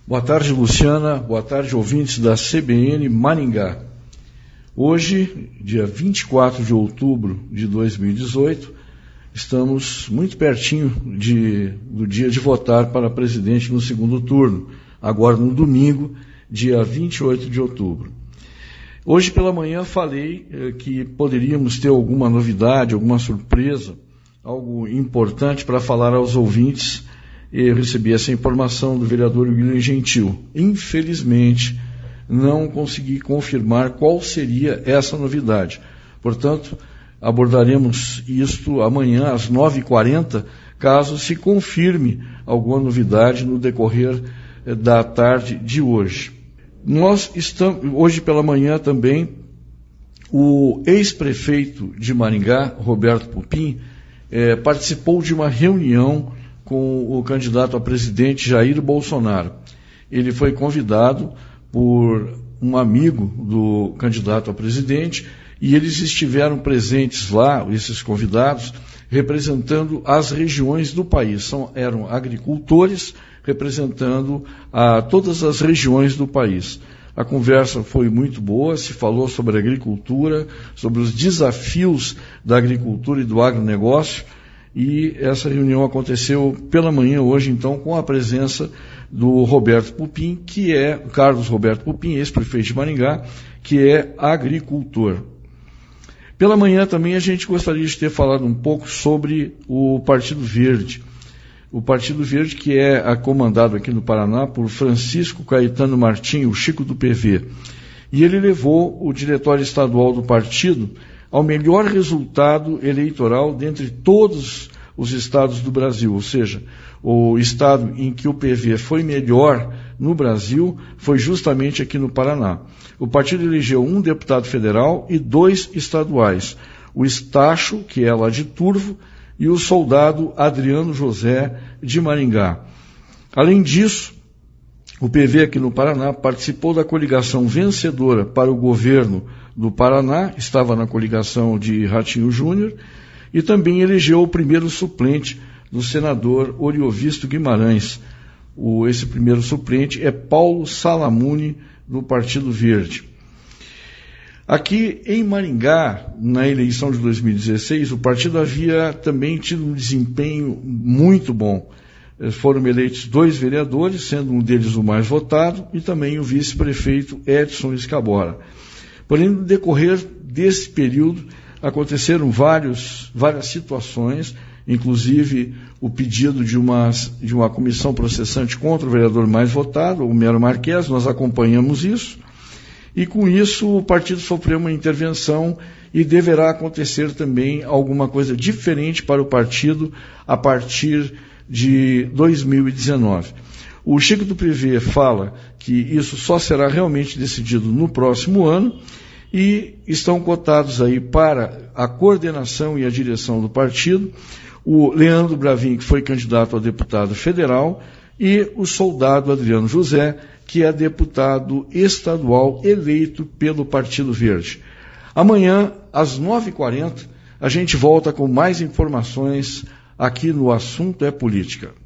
Boa tarde, Luciana. Boa tarde, ouvintes da CBN Maringá. Hoje, dia 24 de outubro de 2018, estamos muito pertinho do dia de votar para presidente no segundo turno, agora no domingo, dia 28 de outubro. Hoje pela manhã falei que poderíamos ter alguma novidade, alguma surpresa, algo importante para falar aos ouvintes. Eu recebi essa informação do vereador William Gentil. Infelizmente, não consegui confirmar qual seria essa novidade. Portanto, abordaremos isto amanhã às 9h40, caso se confirme alguma novidade no decorrer da tarde de hoje. Hoje pela manhã também, o ex-prefeito de Maringá, Roberto Pupim, participou de uma reunião com o candidato a presidente Jair Bolsonaro. Ele foi convidado por um amigo do candidato a presidente e eles estiveram presentes lá, esses convidados, representando as regiões do país. Eram agricultores representando todas as regiões do país. A conversa foi muito boa, se falou sobre a agricultura, sobre os desafios da agricultura e do agronegócio, e essa reunião aconteceu pela manhã hoje, então, com a presença do Roberto Pupim, Carlos Roberto Pupim, ex-prefeito de Maringá, que é agricultor. Pela manhã também a gente gostaria de ter falado um pouco sobre o Partido Verde. O Partido Verde, que é comandado aqui no Paraná por Francisco Caetano Martim, o Chico do PV. E ele levou o diretório estadual do partido ao melhor resultado eleitoral dentre todos os estados do Brasil, ou seja, o estado em que o PV foi melhor no Brasil foi justamente aqui no Paraná. O partido elegeu um deputado federal e 2 estaduais, o Estacho, que é lá de Turvo, e o soldado Adriano José de Maringá. Além disso, o PV aqui no Paraná participou da coligação vencedora para o governo do Paraná, estava na coligação de Ratinho Júnior, e também elegeu o primeiro suplente do senador Oriovisto Guimarães. Esse primeiro suplente é Paulo Salamuni, do Partido Verde. Aqui em Maringá, na eleição de 2016, o partido havia também tido um desempenho muito bom. Foram eleitos 2 vereadores, sendo um deles o mais votado, e também o vice-prefeito Edson Escabora. Porém, no decorrer desse período, aconteceram várias situações, inclusive o pedido de uma comissão processante contra o vereador mais votado, o Mero Marques. Nós acompanhamos isso, e com isso o partido sofreu uma intervenção e deverá acontecer também alguma coisa diferente para o partido a partir de 2019. O Chico do PV fala que isso só será realmente decidido no próximo ano, e estão cotados aí para a coordenação e a direção do partido o Leandro Bravin, que foi candidato a deputado federal, e o soldado Adriano José, que é deputado estadual eleito pelo Partido Verde. Amanhã, às 9h40, a gente volta com mais informações aqui no Assunto é Política.